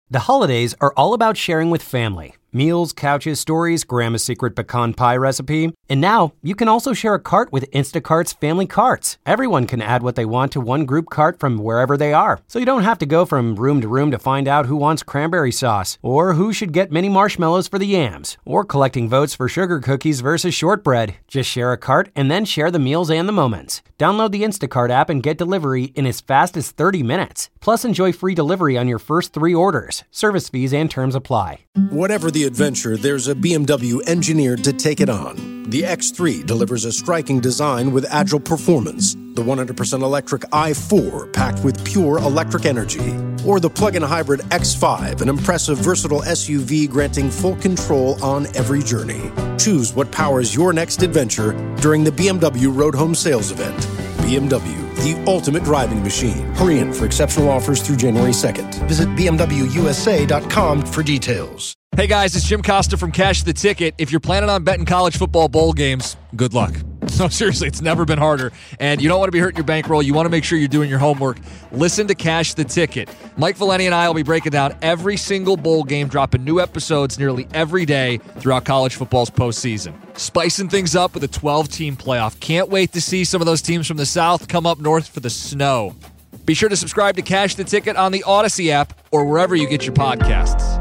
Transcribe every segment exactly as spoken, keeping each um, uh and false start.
The holidays are all about sharing with family. Meals, couches, stories, Grandma's secret pecan pie recipe. And now, you can also share a cart with Instacart's Family Carts. Everyone can add what they want to one group cart from wherever they are. So you don't have to go from room to room to find out who wants cranberry sauce, or who should get mini marshmallows for the yams, or collecting votes for sugar cookies versus shortbread. Just share a cart and then share the meals and the moments. Download the Instacart app and get delivery in as fast as thirty minutes. Plus, enjoy free delivery on your first three orders. Service fees and terms apply. Whatever the adventure, there's a B M W engineered to take it on. The X three delivers a striking design with agile performance. The one hundred percent electric i four, packed with pure electric energy. Or the plug-in hybrid X five, an impressive, versatile S U V granting full control on every journey. Choose what powers your next adventure during the B M W Road Home Sales Event. B M W, the ultimate driving machine. Hurry in for exceptional offers through January second. Visit b m w u s a dot com for details. Hey guys, it's Jim Costa from Cash the Ticket. If you're planning on betting college football bowl games, good luck. No, seriously, it's never been harder. And you don't want to be hurting your bankroll. You want to make sure you're doing your homework. Listen to Cash the Ticket. Mike Valeni and I will be breaking down every single bowl game, dropping new episodes nearly every day throughout college football's postseason. Spicing things up with a twelve-team playoff. Can't wait to see some of those teams from the South come up north for the snow. Be sure to subscribe to Cash the Ticket on the Odyssey app or wherever you get your podcasts.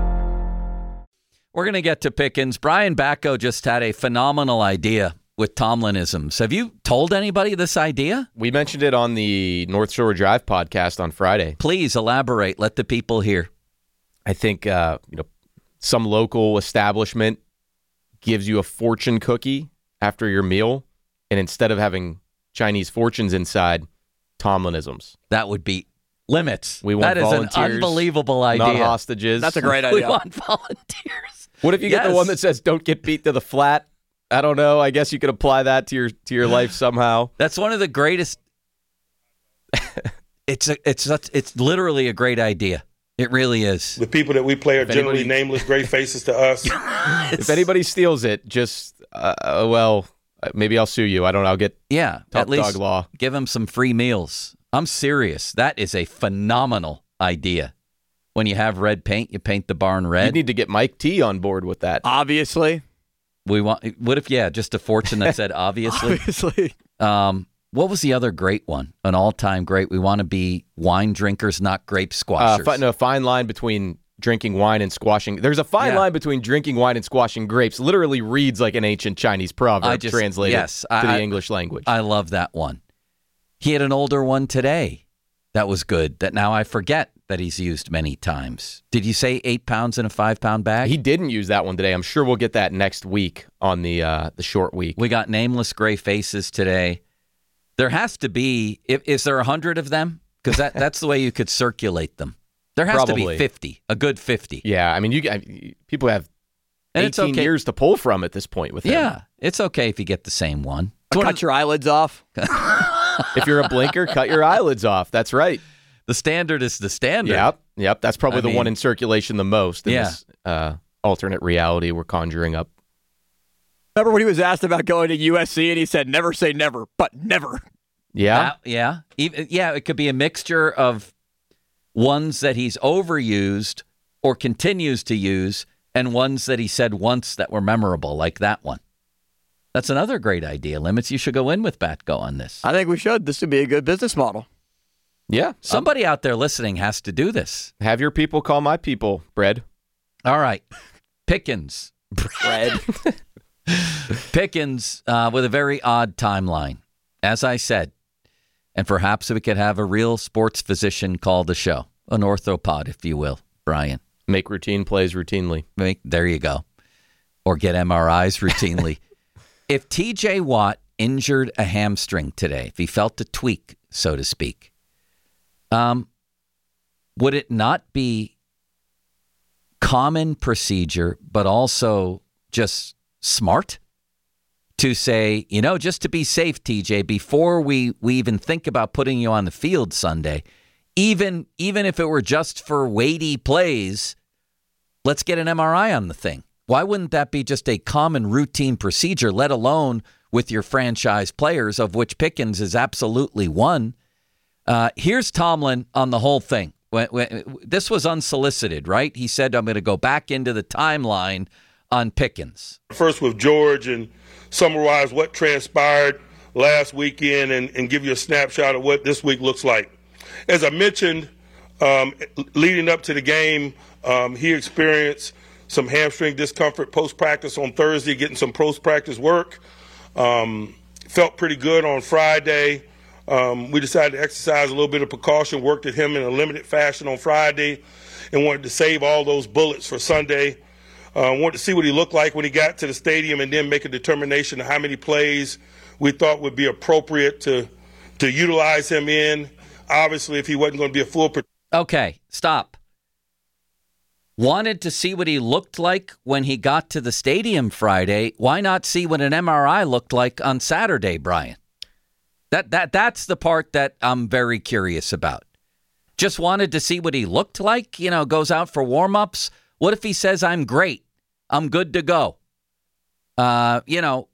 We're going to get to Pickens. Brian Bacco just had a phenomenal idea with Tomlinisms. Have you told anybody this idea? We mentioned it on the North Shore Drive podcast on Friday. Please elaborate. Let the people hear. I think uh, you know, some local establishment gives you a fortune cookie after your meal, and instead of having Chinese fortunes inside, Tomlinisms. That would be limits. We want that volunteers. That is an unbelievable idea. Not hostages. That's a great idea. We want volunteers. What if you yes. get the one that says "Don't get beat to the flat"? I don't know. I guess you could apply that to your to your life somehow. That's one of the greatest. it's a, it's such, it's literally a great idea. It really is. The people that we play are if generally anybody, nameless, great faces to us. If anybody steals it, just uh, well, maybe I'll sue you. I don't know. I'll get yeah, top at least dog law. Give them some free meals. I'm serious. That is a phenomenal idea. When you have red paint, you paint the barn red. You need to get Mike T on board with that. Obviously. We want. What if, yeah, just a fortune that said obviously? Obviously. Um, what was the other great one? An all-time great. We want to be wine drinkers, not grape squashers. Uh, fi- no, fine line between drinking wine and squashing. There's a fine yeah. line between drinking wine and squashing grapes. Literally reads like an ancient Chinese proverb I just, translated yes, to I, the I, English language. I love that one. He had an older one today that was good, that now I forget that he's used many times. Did you say eight pounds in a five-pound bag? He didn't use that one today. I'm sure we'll get that next week on the uh, the short week. We got nameless gray faces today. There has to be, if, is there a hundred of them? Because that, that's the way you could circulate them. There has Probably. to be fifty, a good fifty. Yeah, I mean, you I, people have and eighteen it's okay. years to pull from at this point with him. Yeah, it's okay if you get the same one. Cut your eyelids off. If you're a blinker, cut your eyelids off. That's right. The standard is the standard. Yep, yep. That's probably I the mean, one in circulation the most in yeah. this uh, alternate reality we're conjuring up. Remember when he was asked about going to U S C and he said, never say never, but never. Yeah? That, yeah. Even, yeah, it could be a mixture of ones that he's overused or continues to use and ones that he said once that were memorable, like that one. That's another great idea. Limits, you should go in with Batco on this. I think we should. This would be a good business model. Yeah. Somebody um, out there listening has to do this. Have your people call my people, Bread. All right. Pickens. Bread. Pickens uh, with a very odd timeline. As I said, and perhaps we could have a real sports physician call the show, an orthopod, if you will, Brian. Make routine plays routinely. Make, there you go. Or get M R Is routinely. If T J Watt injured a hamstring today, if he felt a tweak, so to speak, um, would it not be common procedure, but also just smart to say, you know, just to be safe, T J, before we, we even think about putting you on the field Sunday, even even if it were just for weighty plays, let's get an M R I on the thing. Why wouldn't that be just a common routine procedure, let alone with your franchise players, of which Pickens is absolutely one? Uh, here's Tomlin on the whole thing. When, when, this was unsolicited, right? He said, I'm going to go back into the timeline on Pickens. First with George and summarize what transpired last weekend and, and give you a snapshot of what this week looks like. As I mentioned, um, leading up to the game, um, he experienced some hamstring discomfort post-practice on Thursday, getting some post-practice work. Um, felt pretty good on Friday. Um, we decided to exercise a little bit of precaution, worked at him in a limited fashion on Friday, and wanted to save all those bullets for Sunday. Uh, wanted to see what he looked like when he got to the stadium and then make a determination of how many plays we thought would be appropriate to to utilize him in. Obviously, if he wasn't going to be a full... Okay, stop. Wanted to see what he looked like when he got to the stadium Friday. Why not see what an M R I looked like on Saturday, Brian? That that that's the part that I'm very curious about. Just wanted to see what he looked like, you know, goes out for warm-ups. What if he says, I'm great, I'm good to go? Uh, you know,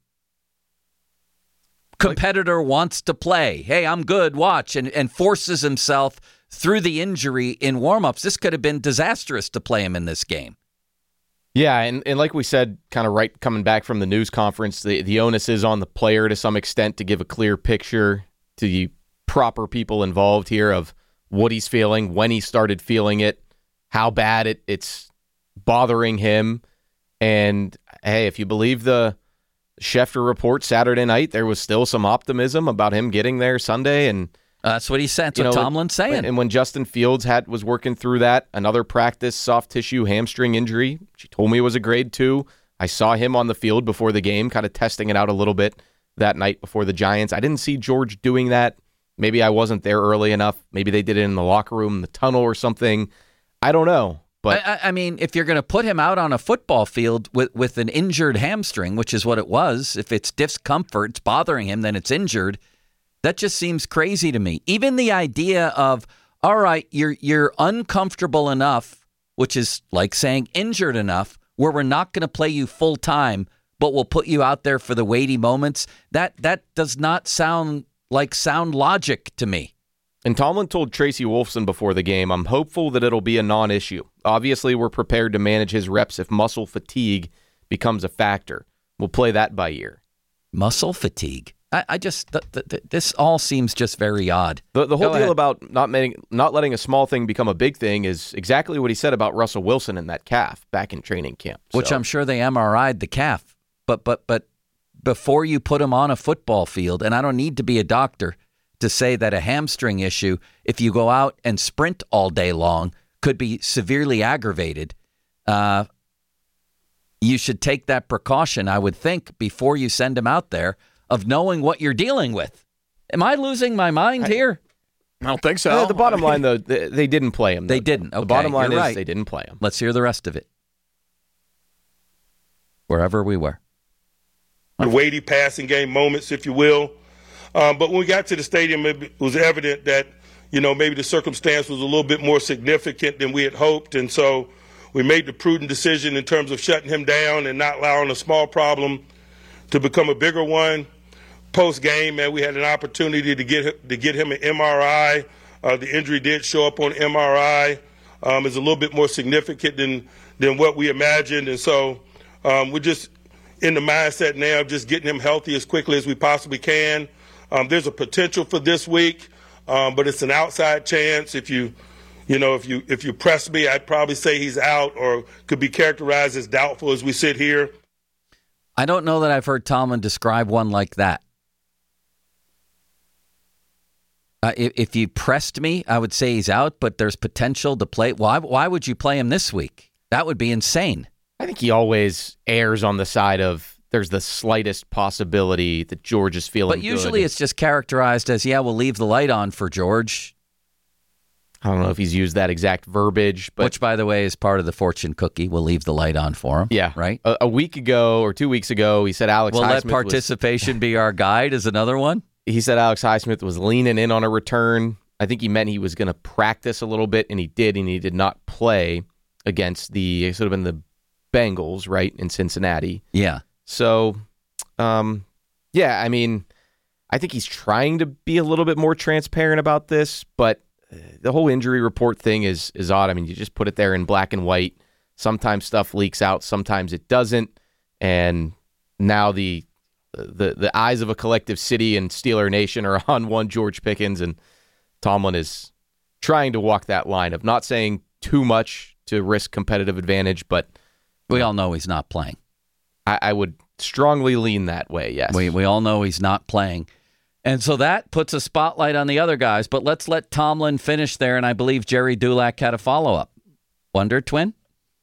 competitor wants to play. Hey, I'm good, watch, and, and forces himself through the injury in warm-ups. This could have been disastrous to play him in this game. Yeah, and, and like we said, kind of right coming back from the news conference, the, the onus is on the player to some extent to give a clear picture to the proper people involved here of what he's feeling, when he started feeling it, how bad it, it's bothering him. And, hey, if you believe the Schefter report Saturday night, there was still some optimism about him getting there Sunday, and Uh, that's what he said. That's what know, Tomlin's saying. And when Justin Fields had was working through that, another practice soft tissue hamstring injury, she told me it was a grade two. I saw him on the field before the game, kind of testing it out a little bit that night before the Giants. I didn't see George doing that. Maybe I wasn't there early enough. Maybe they did it in the locker room, in the tunnel or something. I don't know. But I, I mean, if you're going to put him out on a football field with, with an injured hamstring, which is what it was, if it's discomfort, it's bothering him, then it's injured. That just seems crazy to me. Even the idea of, all right, you're you're uncomfortable enough, which is like saying injured enough, where we're not going to play you full time, but we'll put you out there for the weighty moments. That that does not sound like sound logic to me. And Tomlin told Tracy Wolfson before the game, I'm hopeful that it'll be a non-issue. Obviously, we're prepared to manage his reps if muscle fatigue becomes a factor. We'll play that by ear. Muscle fatigue? I, I just, th- th- th- this all seems just very odd. The, the whole Go deal ahead. about not, making, not letting a small thing become a big thing is exactly what he said about Russell Wilson in that calf back in training camp. Which So- I'm sure they M R I'd the calf. But but but before you put him on a football field, and I don't need to be a doctor to say that a hamstring issue, if you go out and sprint all day long, could be severely aggravated. Uh, you should take that precaution, I would think, before you send him out there, of knowing what you're dealing with. Am I losing my mind here? I don't think so. Uh, the bottom line, though, they, they didn't play him. They though. didn't. The Okay, bottom line you're is right. they didn't play him. Let's hear the rest of it. Wherever we were. weighty passing game moments, if you will. Um, but when we got to the stadium, it was evident that, you know, maybe the circumstance was a little bit more significant than we had hoped. And so we made the prudent decision in terms of shutting him down and not allowing a small problem to become a bigger one. Post-game, man, we had an opportunity to get to get him an M R I. Uh, the injury did show up on M R I. Um, it's a little bit more significant than, than what we imagined. And so um, we're just in the mindset now of just getting him healthy as quickly as we possibly can. Um, there's a potential for this week, um, but it's an outside chance. If you, you know, if you if you press me, I'd probably say he's out or could be characterized as doubtful as we sit here. I don't know that I've heard Tomlin describe one like that. Uh, if, if you pressed me, I would say he's out, but there's potential to play. Why, why would you play him this week? That would be insane. I think he always errs on the side of there's the slightest possibility that George is feeling But usually good. it's just characterized as, yeah, we'll leave the light on for George. I don't know if he's used that exact verbiage, but Which, by the way, is part of the fortune cookie. We'll leave the light on for him. yeah, Right? A, a week ago or two weeks ago, he said Alex We'll Highsmith let was, participation be our guide is another one. he said Alex Highsmith was leaning in on a return. I think he meant he was going to practice a little bit, and he did, and he did not play against the sort of in the Bengals, right, in Cincinnati. Yeah. So, um, yeah, I mean, I think he's trying to be a little bit more transparent about this, but the whole injury report thing is is odd. I mean, you just put it there in black and white. Sometimes stuff leaks out, sometimes it doesn't. And now the the the eyes of a collective city and Steeler Nation are on one George Pickens, and Tomlin is trying to walk that line of not saying too much to risk competitive advantage, but we all know he's not playing. I, I would strongly lean that way, yes. We we all know he's not playing. And so that puts a spotlight on the other guys, but let's let Tomlin finish there, and I believe Jerry Dulac had a follow-up. Wonder, Twin?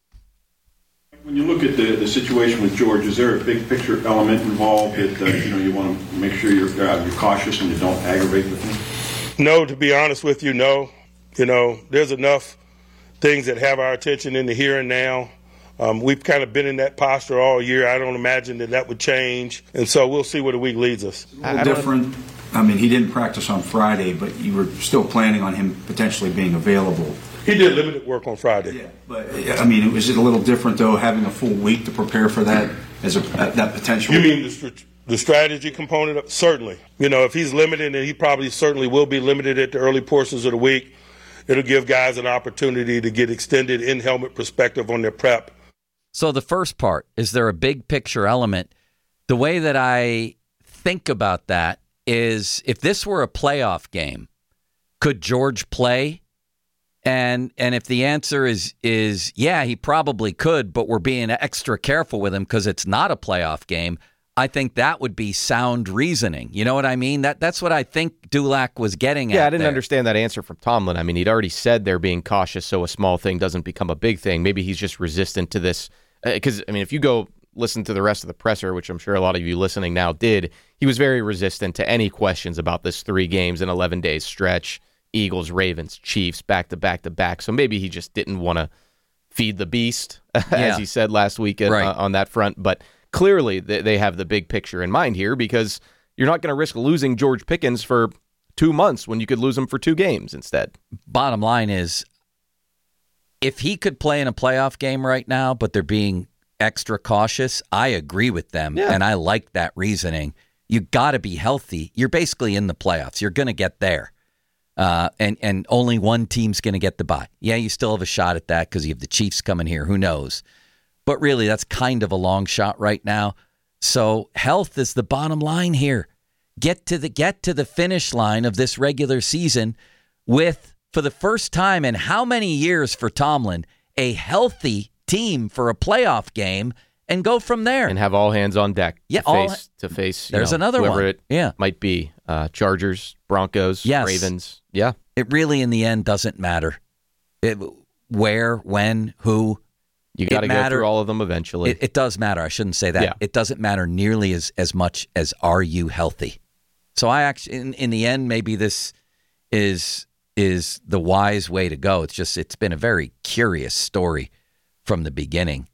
When you look at the, the situation with George, is there a big picture element involved that uh, you know you want to make sure you're uh, you're cautious and you don't aggravate with him? No, to be honest with you, no. You know, there's enough things that have our attention in the here and now. Um, we've kind of been in that posture all year. I don't imagine that that would change. And so we'll see where the week leads us. A little different. I mean, he didn't practice on Friday, but you were still planning on him potentially being available. He did limited work on Friday. Yeah, but I mean, was it a little different, though, having a full week to prepare for that as a that potential? You mean the, st- the strategy component? Of, certainly. You know, if he's limited, and he probably certainly will be limited at the early portions of the week, it'll give guys an opportunity to get extended in-helmet perspective on their prep. So the first part, is there a big picture element? The way that I think about that is if this were a playoff game, could George play? And and if the answer is is yeah, he probably could, but we're being extra careful with him because it's not a playoff game, I think that would be sound reasoning. You know what I mean? That That's what I think Dulac was getting yeah, at. Yeah, I didn't there. understand that answer from Tomlin. I mean, he'd already said they're being cautious so a small thing doesn't become a big thing. Maybe he's just resistant to this. Because, uh, I mean, if you go listen to the rest of the presser, which I'm sure a lot of you listening now did, he was very resistant to any questions about this three games in eleven days stretch. Eagles, Ravens, Chiefs, back to back to back. So maybe he just didn't want to feed the beast, as yeah. he said last week right. uh, on that front. But clearly they, they have the big picture in mind here because you're not going to risk losing George Pickens for two months when you could lose him for two games instead. Bottom line is, if he could play in a playoff game right now, but they're being extra cautious, I agree with them, yeah. and I like that reasoning. You got to be healthy. You're basically in the playoffs. You're going to get there. Uh, and, and only one team's going to get the bye. Yeah, you still have a shot at that because you have the Chiefs coming here. Who knows? But really, that's kind of a long shot right now. So health is the bottom line here. Get to the get to the finish line of this regular season with, for the first time in how many years for Tomlin, a healthy team for a playoff game, and go from there. And have all hands on deck yeah, to all, face, to face you there's know, another whoever one. it yeah. might be. Uh, Chargers, Broncos, yes. Ravens. Yeah. It really, in the end, doesn't matter. It, where, when, who. You got to go through all of them eventually. It, it does matter. I shouldn't say that. Yeah. It doesn't matter nearly as, as much as are you healthy. So I actually, in, in the end, maybe this is is the wise way to go. It's just, it's been a very curious story from the beginning.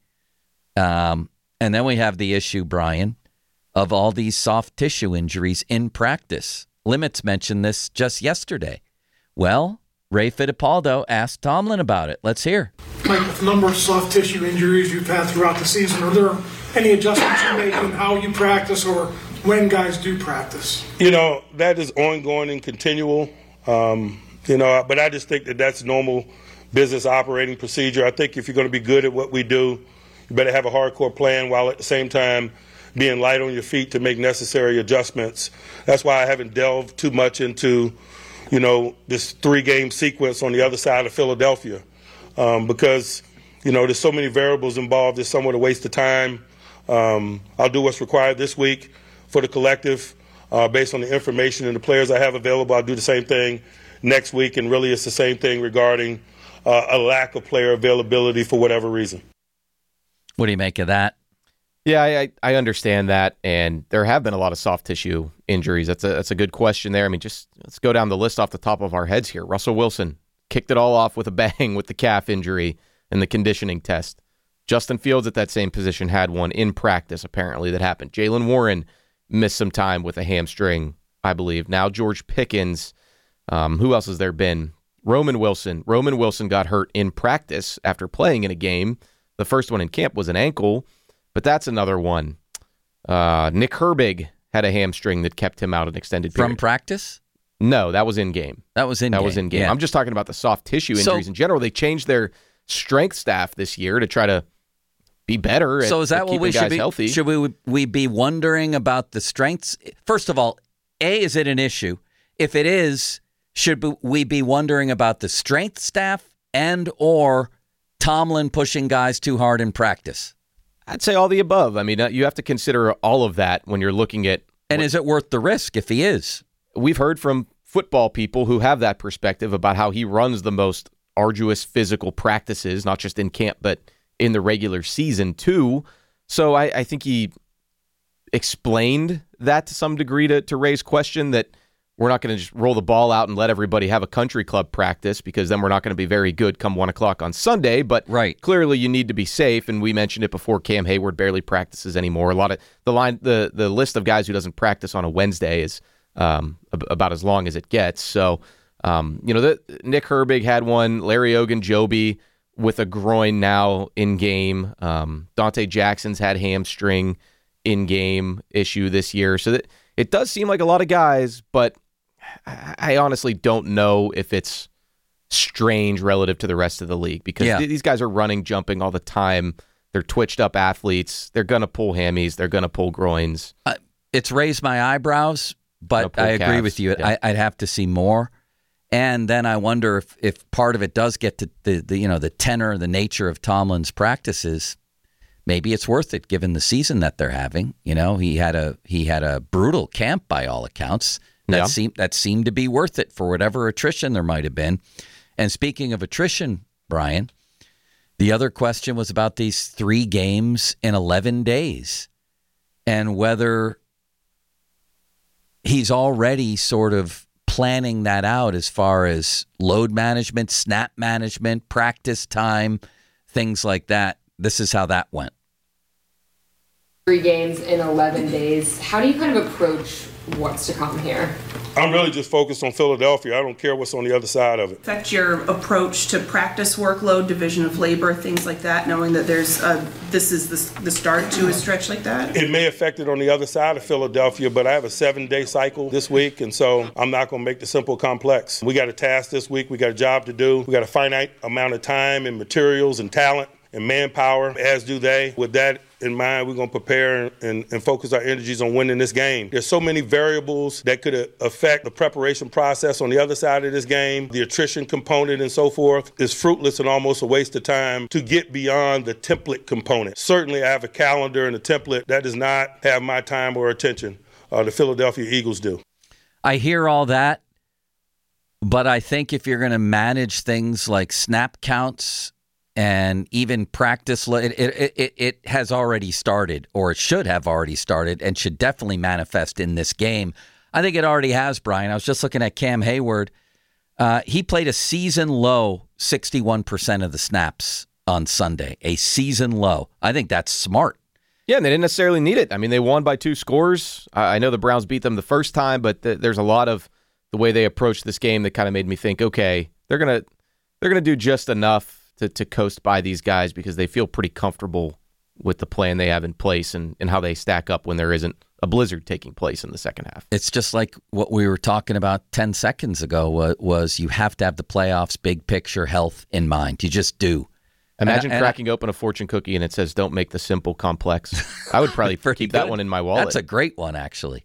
Um, and then we have the issue, Brian, of all these soft tissue injuries in practice. Limits mentioned this just yesterday. Well, Ray Fittipaldo asked Tomlin about it. Let's hear. Like with the number of soft tissue injuries you've had throughout the season, are there any adjustments you make in how you practice or when guys do practice? You know, that is ongoing and continual. Um, you know, but I just think that that's normal business operating procedure. I think if you're going to be good at what we do, you better have a hardcore plan while at the same time being light on your feet to make necessary adjustments. That's why I haven't delved too much into, you know, this three-game sequence on the other side of Philadelphia um, because, you know, there's so many variables involved. It's somewhat a waste of time. Um, I'll do what's required this week for the collective uh, based on the information and the players I have available. I'll do the same thing next week, and really it's the same thing regarding uh, a lack of player availability for whatever reason. What do you make of that? Yeah, I, I understand that, and there have been a lot of soft tissue injuries. That's a that's a good question there. I mean, just let's go down the list off the top of our heads here. Russell Wilson kicked it all off with a bang with the calf injury and the conditioning test. Justin Fields at that same position had one in practice, apparently, that happened. Jaylen Warren missed some time with a hamstring, I believe. Now George Pickens. Um, who else has there been? Roman Wilson. Roman Wilson got hurt in practice after playing in a game. The first one in camp was an ankle. But that's another one. Uh, Nick Herbig had a hamstring that kept him out an extended period. From practice? No, that was in game. That was in that game. was in game. Yeah. I'm just talking about the soft tissue injuries So- in general. They changed their strength staff this year to try to be better. At, So is that at what keeping we guys should be? healthy. Should we we be wondering about the strengths? First of all, A, is it an issue? If it is, should we be wondering about the strength staff and or Tomlin pushing guys too hard in practice? I'd say all the above. I mean, uh, you have to consider all of that when you're looking at. And is it worth the risk if he is? We've heard from football people who have that perspective about how he runs the most arduous physical practices, not just in camp, but in the regular season too. So I, I think he explained that to some degree to, to raise question that we're not going to just roll the ball out and let everybody have a country club practice because then we're not going to be very good come one o'clock on Sunday. But right. clearly you need to be safe, and we mentioned it before. Cam Hayward barely practices anymore. A lot of the line, the the list of guys who doesn't practice on a Wednesday is um, ab- about as long as it gets. So um, you know, the, Nick Herbig had one. Larry Ogunjobi with a groin now in game. Um, Dante Jackson's had hamstring in game issue this year. So that it does seem like a lot of guys, but I honestly don't know if it's strange relative to the rest of the league because Yeah. th- these guys are running, jumping all the time. They're twitched up athletes. They're going to pull hammies. They're going to pull groins. Uh, it's raised my eyebrows, but pull I agree calves. with you. Yeah. I, I'd have to see more. And then I wonder if, if part of it does get to the, the you know the tenor, the nature of Tomlin's practices. Maybe it's worth it given the season that they're having. You know, he had a he had a brutal camp by all accounts. That Yeah. seemed that seemed to be worth it for whatever attrition there might have been. And speaking of attrition, Brian, the other question was about these three games in eleven days and whether he's already sort of planning that out as far as load management, snap management, practice time, things like that. This is how that went. Three games in eleven days. How do you kind of approach what's to come here? I'm really just focused on Philadelphia. I don't care what's on the other side of it. Affect your approach to practice workload, division of labor, things like that, knowing that there's a, this is the, the start to a stretch like that? It may affect it on the other side of Philadelphia, but I have a seven-day cycle this week, and so I'm not going to make the simple complex. We got a task this week. We got a job to do. We got a finite amount of time and materials and talent and manpower, as do they. With that in mind, we're going to prepare and, and focus our energies on winning this game. There's so many variables that could affect the preparation process on the other side of this game. The attrition component and so forth is fruitless and almost a waste of time to get beyond the template component. Certainly, I have a calendar and a template that does not have my time or attention. Uh, the Philadelphia Eagles do. I hear all that, but I think if you're going to manage things like snap counts and even practice, it, it, it, it has already started, or it should have already started, and should definitely manifest in this game. I think it already has, Brian. I was just looking at Cam Hayward. Uh, he played a season low sixty-one percent of the snaps on Sunday, a season low. I think that's smart. Yeah, and they didn't necessarily need it. I mean, they won by two scores. I I know the Browns beat them the first time, but th- there's a lot of the way they approached this game that kind of made me think, okay, they're gonna they're gonna do just enough to, to coast by these guys because they feel pretty comfortable with the plan they have in place and, and how they stack up when there isn't a blizzard taking place in the second half. It's just like what we were talking about ten seconds ago was, was you have to have the playoffs, big picture health in mind. You just do. Imagine and, and cracking open a fortune cookie and it says, don't make the simple complex. I would probably keep that good. one in my wallet. That's a great one, actually.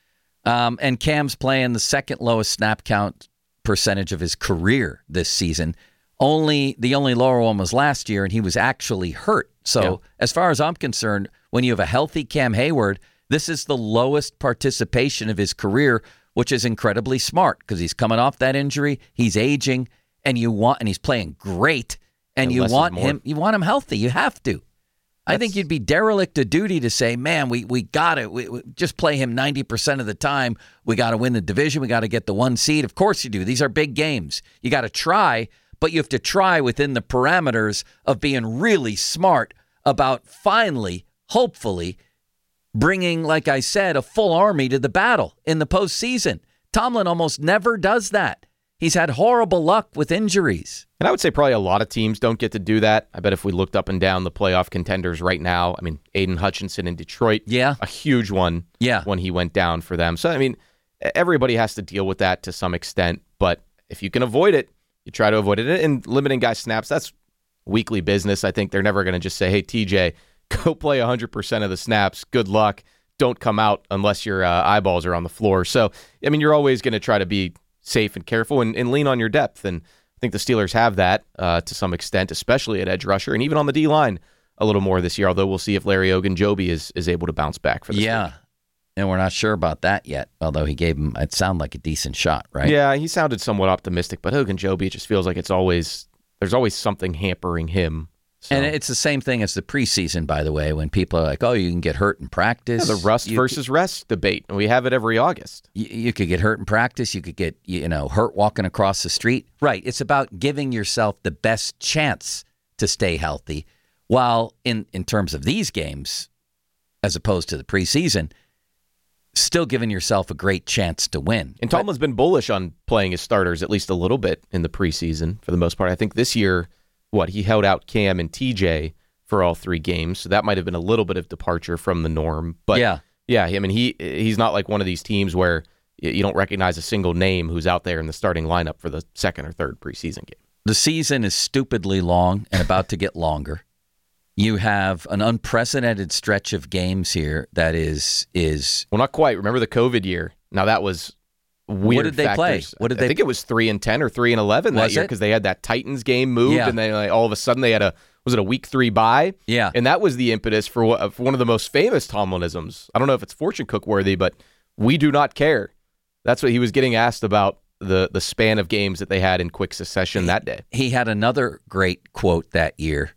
Um, and Cam's playing the second lowest snap count percentage of his career this season. Only the only lower one was last year, and he was actually hurt. So Yeah. as far as I'm concerned, when you have a healthy Cam Hayward, this is the lowest participation of his career, which is incredibly smart because he's coming off that injury, he's aging, and you want and he's playing great, and Yeah, you less is want more. him you want him healthy. You have to. I think you'd be derelict of duty to say, man, we, we got to we, we just play him ninety percent of the time. We got to win the division. We got to get the one seed. Of course you do. These are big games. You got to try, but you have to try within the parameters of being really smart about finally, hopefully, bringing, like I said, a full army to the battle in the postseason. Tomlin almost never does that. He's had horrible luck with injuries. And I would say probably a lot of teams don't get to do that. I bet if we looked up and down the playoff contenders right now, I mean, Aiden Hutchinson in Detroit, Yeah. a huge one Yeah. when he went down for them. So, I mean, everybody has to deal with that to some extent. But if you can avoid it, you try to avoid it. And limiting guys' snaps, that's weekly business. I think they're never going to just say, hey, T J, go play one hundred percent of the snaps. Good luck. Don't come out unless your uh, eyeballs are on the floor. So, I mean, you're always going to try to be safe and careful and, and lean on your depth. And I think the Steelers have that uh, to some extent, especially at edge rusher and even on the D-line a little more this year, although we'll see if Larry Ogunjobi is, is able to bounce back for this Yeah, week. And we're not sure about that yet, although he gave him, it sounded like a decent shot, right? Yeah, he sounded somewhat optimistic, but Ogunjobi, it just feels like it's always, there's always something hampering him. So. And it's the same thing as the preseason, by the way, when people are like, oh, you can get hurt in practice. Yeah, the rust you versus could, rest debate. We have it every August. You, you could get hurt in practice. You could get, you know, hurt walking across the street. Right. It's about giving yourself the best chance to stay healthy. While in, in terms of these games, as opposed to the preseason, still giving yourself a great chance to win. And Tomlin's been bullish on playing his starters at least a little bit in the preseason for the most part. I think this year, what, he held out Cam and T J for all three games, so that might have been a little bit of departure from the norm. But yeah, yeah, I mean, he he's not like one of these teams where you don't recognize a single name who's out there in the starting lineup for the second or third preseason game. The season is stupidly long and about to get longer. You have an unprecedented stretch of games here that is is well, not quite. Remember the COVID year? Now that was weird. What did they factors. play? What did I they? think it was three and ten or three and eleven that was year it? because they had that Titans game moved, Yeah. and then like, all of a sudden they had a was it a week three bye? Yeah, and that was the impetus for, what, for one of the most famous Tomlinisms. I don't know if it's fortune cook worthy, but we do not care. That's what he was getting asked about the the span of games that they had in quick succession he, that day. He had another great quote that year.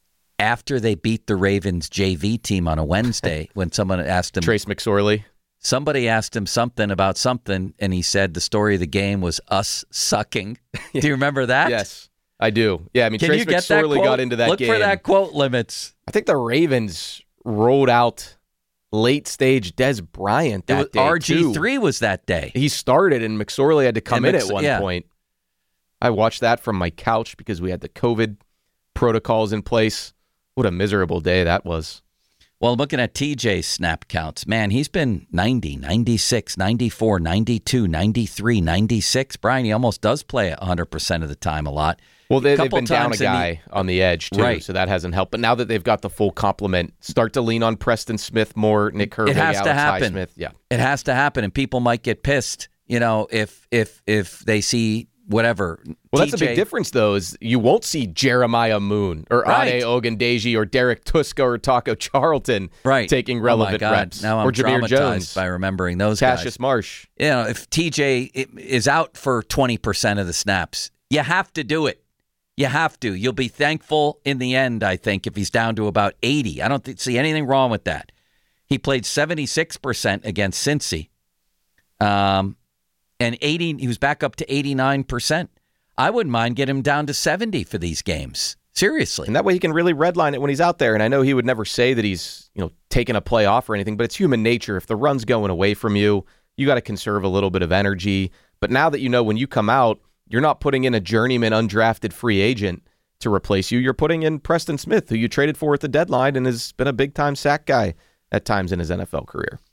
After they beat the Ravens J V team on a Wednesday, when someone asked him, Trace McSorley, somebody asked him something about something, and he said the story of the game was us sucking. Do you remember that? Yes, I do. Yeah, I mean, Can Trace you get McSorley that quote? got into that Look game. for that quote limits. I think the Ravens rolled out late stage Des Bryant that it was, day, R G three too. was that day. He started, and McSorley had to come And in Mc- at one yeah. point. I watched that from my couch because we had the COVID protocols in place. What a miserable day that was. Well, looking at T J's snap counts, man, he's been ninety, ninety-six, ninety-four, ninety-two, ninety-three, ninety-six. Brian, he almost does play one hundred percent of the time a lot. Well, they, they've couple been down a times in guy the- on the edge, too, Right. so that hasn't helped. But now that they've got the full complement, start to lean on Preston Smith more, Nick Herbig, It has Alex to happen. Highsmith. Yeah. It has to happen, and people might get pissed, you know, if if if they see whatever. Well, that's T J, a big difference, though, is you won't see Jeremiah Moon or Right. Ade Ogundeji or Derek Tuska or Taco Charlton right. taking Oh, relevant my God. reps. Now I'm or Jameer traumatized Jones, by remembering those Cassius guys. Marsh. You know, if T J is out for twenty percent of the snaps, you have to do it. You have to. You'll be thankful in the end, I think, if he's down to about eighty. I don't th- see anything wrong with that. He played seventy-six percent against Cincy. Um, and eighty, he was back up to eighty-nine percent. I wouldn't mind getting him down to seventy for these games. Seriously. And that way he can really redline it when he's out there. And I know he would never say that he's, you know, taking a play off or anything, but it's human nature. If the run's going away from you, you got to conserve a little bit of energy. But now that you know when you come out, you're not putting in a journeyman undrafted free agent to replace you. You're putting in Preston Smith, who you traded for at the deadline and has been a big-time sack guy at times in his N F L career.